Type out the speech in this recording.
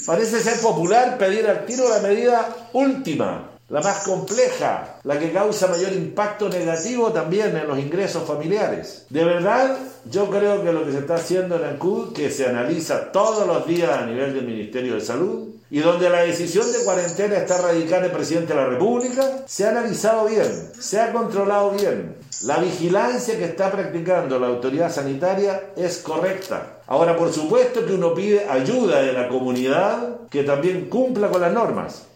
Parece ser popular pedir al tiro la medida última, la más compleja, la que causa mayor impacto negativo también en los ingresos familiares. De verdad, yo creo que lo que se está haciendo en Ancud, que se analiza todos los días a nivel del Ministerio de Salud, y donde la decisión de cuarentena está radicada en el presidente de la República, se ha analizado bien, se ha controlado bien. La vigilancia que está practicando la autoridad sanitaria es correcta. Ahora, por supuesto que uno pide ayuda de la comunidad que también cumpla con las normas.